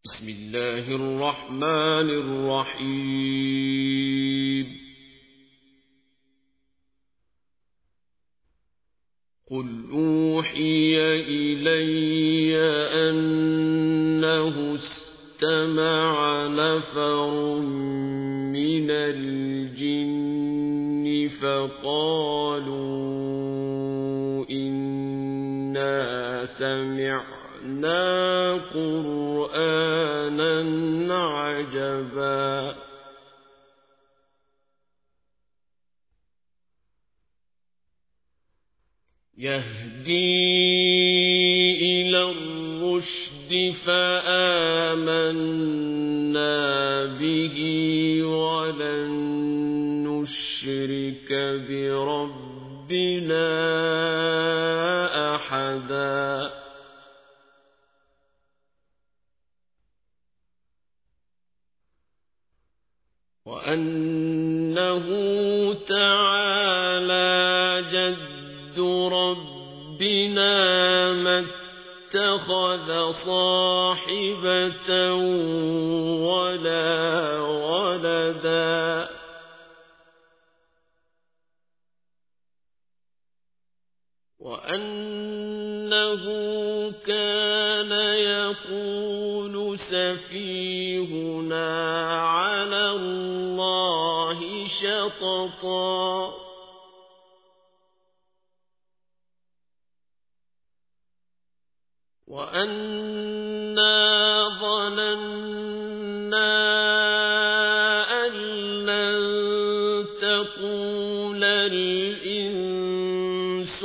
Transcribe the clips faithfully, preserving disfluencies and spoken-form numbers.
بسم الله الرحمن الرحيم قل أوحي إلي أنه استمع نفر من الجن فقالوا إنا سمعنا قرآنا عجبا يهدي إلى الرشد فآمنا به ولن نشرك بربنا أحدا وأنه تعالى جد ربنا ما اتخذ صاحبة ولا ولدا وأنه كان يقول سفيهنا على الله شططا وأنا ظننا أن لن تقول الإنس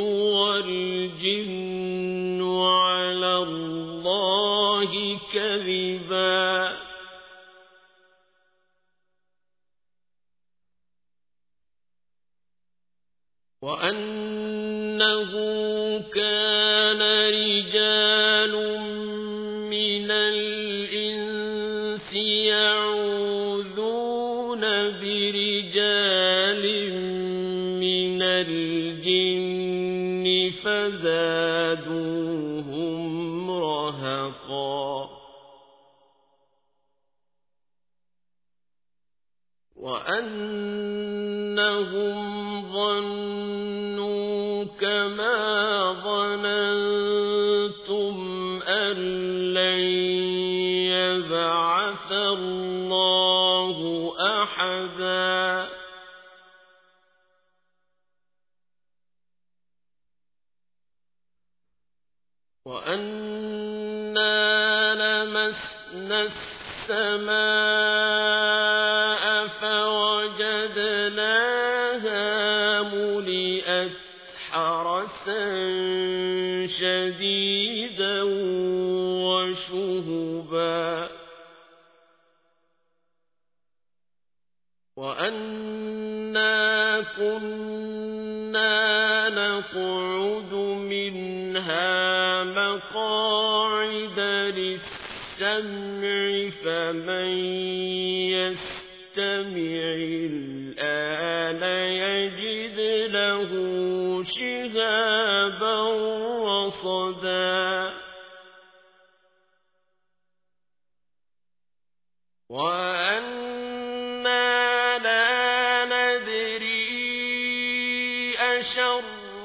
والجن على الله كذبا وأنه كان رجال من الإنس يعوذون برجال من الجن فزادوهم رهقا وأنهم ظنوا كما ظننتم أن لن يبعث الله أحدا وأنا لمسنا السماء فوجدناها ملئت حرسا شديدا وشهبا وأنا كنا نقعد منها مقاعد للسمع فمن يستمع الآن يجد له شهابا رصدا وأنا لا ندري أشر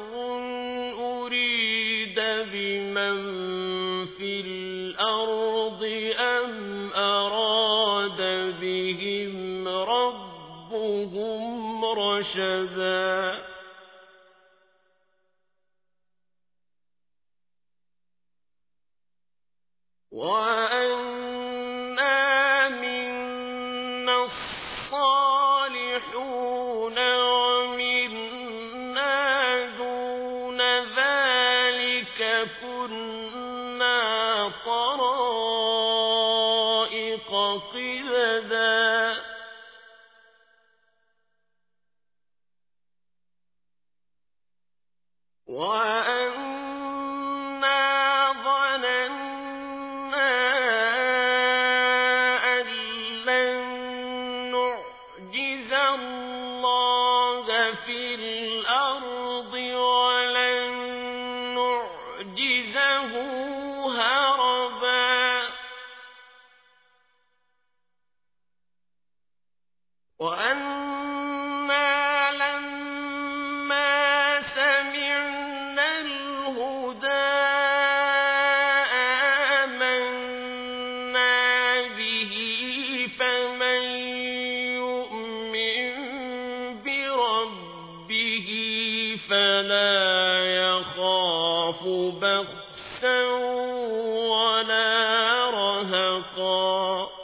أريد بمن في الأرض أم أراد بهم ربهم رشدا وأنا منا الصالحون ومنا دون ذلك كنا طرائق قددا وأنا ظننا أن لن نعجز الله في الأرض ولن نعجزه هربا وأنا لما سمعنا الهدى آمنا به فمن يؤمن بربه فلا يخاف بخسا ولا رهقا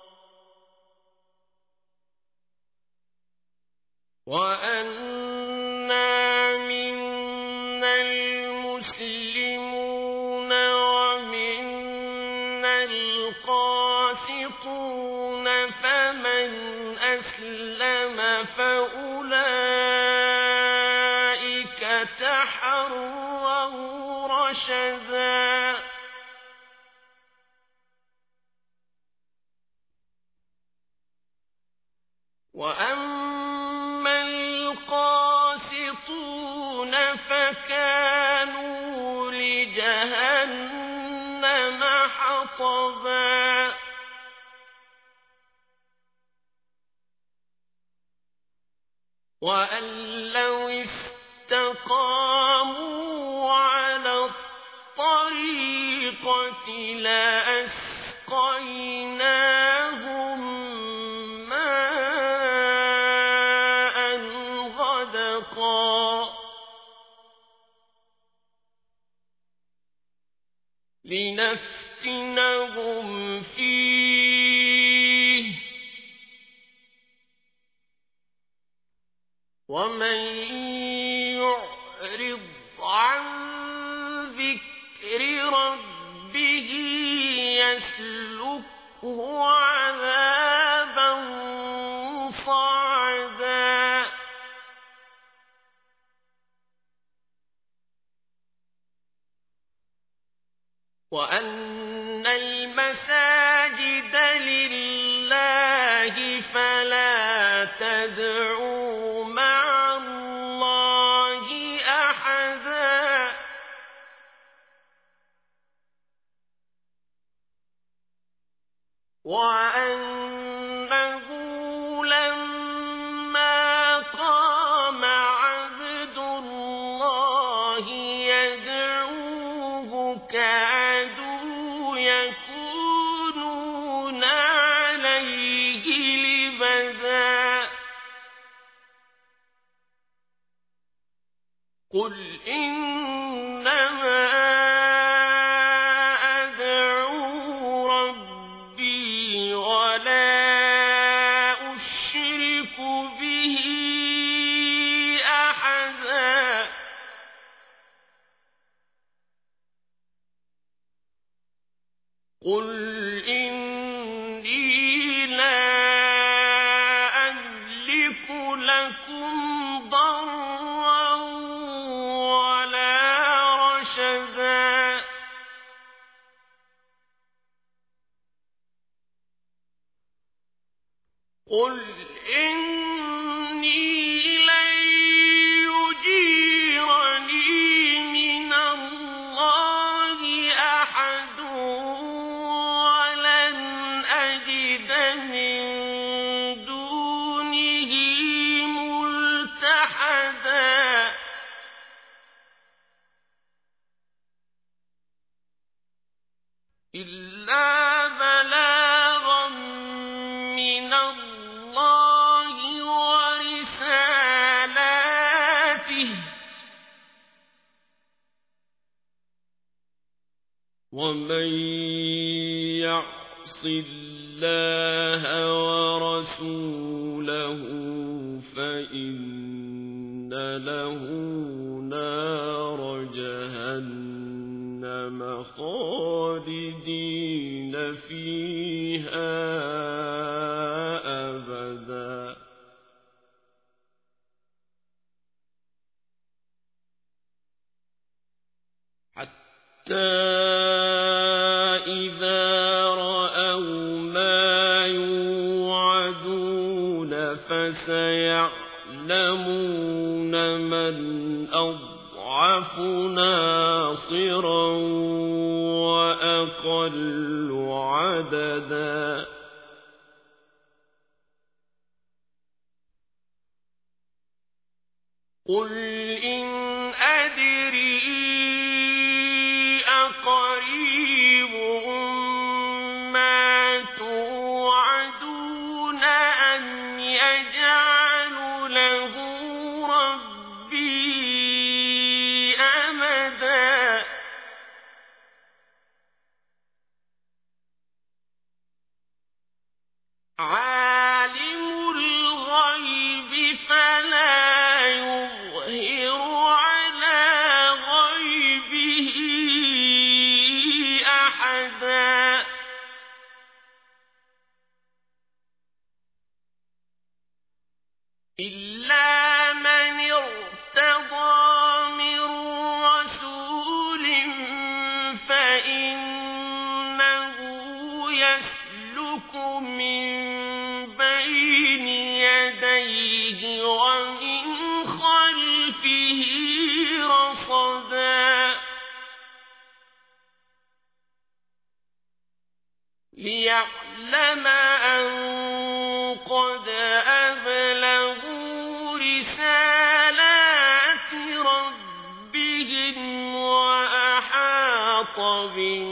وأنا منا المسلمون ومنا القاسطون فمن أسلم فأولئك تحروا رشدا وأما القاسطون فكانوا لجهنم حطبا وأن لو استقاموا على الطريقة لأسقيناهم ماء غدقا لنفتنهم فيه ومن يعرض عن ذكر ربه يسلكه عذابا صعدا وأن المساجد لله فلا تدعوا مع الله أحدا وأنه لما قام عبد الله يدعوه كادوا يكونون عليه لبدا قل إنما أدعو ربي ولا أشرك به أحدا قل إني لا أملك لكم ضرا ولا رشدا قل إني لن يجيرني من الله أحد ولن أجد من دونه ملتحدا إلا بلاغا من الله ورسالاته ومن يعص الله ورسوله فإن له نار جهنم خالدين فيها أبدا حتى إذا رأوا ما يوعدون فسيعلمون من أضعف ناصرا وأقل عددا قل إن أدري أقريب ما توعدون أم يجعل له ربي أمدا عالم الغيب فلا يظهر على غيبه أحدا إلا من ارتضى من رسول فإنه يسلك من بين يديه ومن خلفه رصدا ليعلم أن قد أبلغوا رسالات ربهم وأحاط بهم